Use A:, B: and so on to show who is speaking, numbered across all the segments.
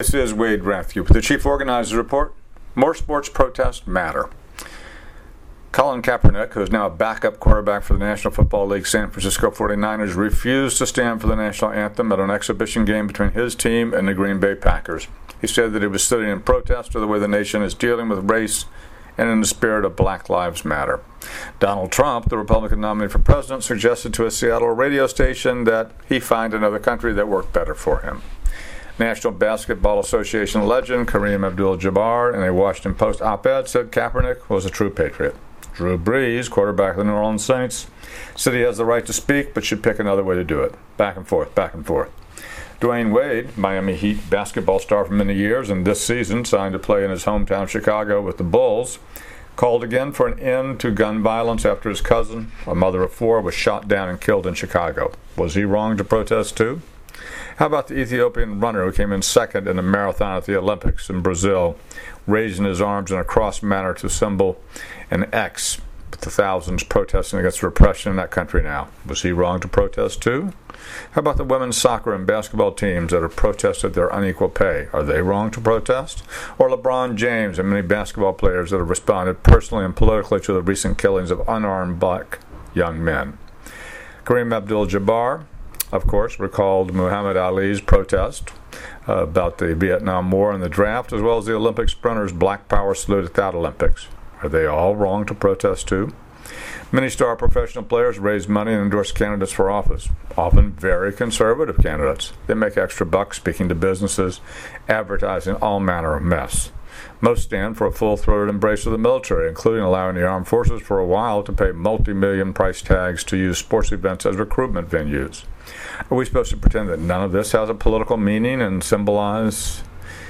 A: This is Wade Rathke with the Chief Organizer's Report. More sports protests matter. Colin Kaepernick, who is now a backup quarterback for the National Football League San Francisco 49ers, refused to stand for the national anthem at an exhibition game between his team and the Green Bay Packers. He said that he was sitting in protest to the way the nation is dealing with race and in the spirit of Black Lives Matter. Donald Trump, the Republican nominee for president, suggested to a Seattle radio station that he find another country that worked better for him. National Basketball Association legend Kareem Abdul-Jabbar, in a Washington Post op-ed, said Kaepernick was a true patriot. Drew Brees, quarterback of the New Orleans Saints, said he has the right to speak but should pick another way to do it. Back and forth, back and forth. Dwayne Wade, Miami Heat basketball star for many years and this season signed to play in his hometown Chicago with the Bulls, called again for an end to gun violence after his cousin, a mother of four, was shot down and killed in Chicago. Was he wrong to protest too? How about the Ethiopian runner who came in second in the marathon at the Olympics in Brazil, raising his arms in a cross manner to symbol an X, with the thousands protesting against repression in that country now? Was he wrong to protest too? How about the women's soccer and basketball teams that have protested their unequal pay? Are they wrong to protest? Or LeBron James and many basketball players that have responded personally and politically to the recent killings of unarmed black young men? Kareem Abdul-Jabbar, of course, recalled Muhammad Ali's protest about the Vietnam War and the draft, as well as the Olympic sprinters' Black Power salute at that Olympics. Are they all wrong to protest too? Many star professional players raise money and endorse candidates for office, often very conservative candidates. They make extra bucks speaking to businesses, advertising all manner of mess. Most stand for a full-throated embrace of the military, including allowing the armed forces for a while to pay multi-million price tags to use sports events as recruitment venues. Are we supposed to pretend that none of this has a political meaning and symbolize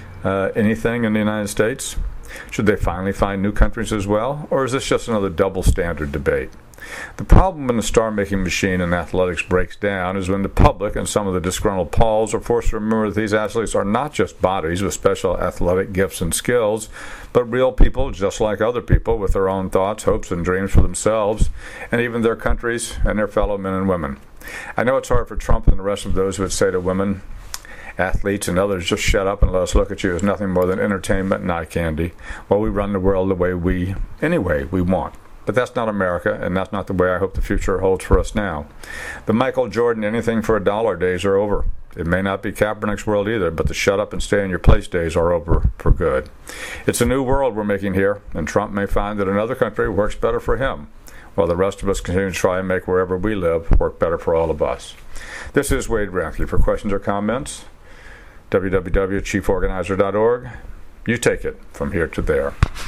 A: anything in the United States? Should they finally find new countries as well? Or is this just another double standard debate? The problem when the star-making machine in athletics breaks down is when the public and some of the disgruntled Pauls are forced to remember that these athletes are not just bodies with special athletic gifts and skills, but real people just like other people with their own thoughts, hopes, and dreams for themselves, and even their countries and their fellow men and women. I know it's hard for Trump and the rest of those who would say to women, athletes, and others, just shut up and let us look at you as nothing more than entertainment and eye candy, while we run the world the way we want. But that's not America, and that's not the way I hope the future holds for us now. The Michael Jordan anything for a dollar days are over. It may not be Kaepernick's world either, but the shut up and stay in your place days are over for good. It's a new world we're making here, and Trump may find that another country works better for him, while the rest of us continue to try and make wherever we live work better for all of us. This is Wade Rathke. For questions or comments, www.chieforganizer.org. You take it from here to there.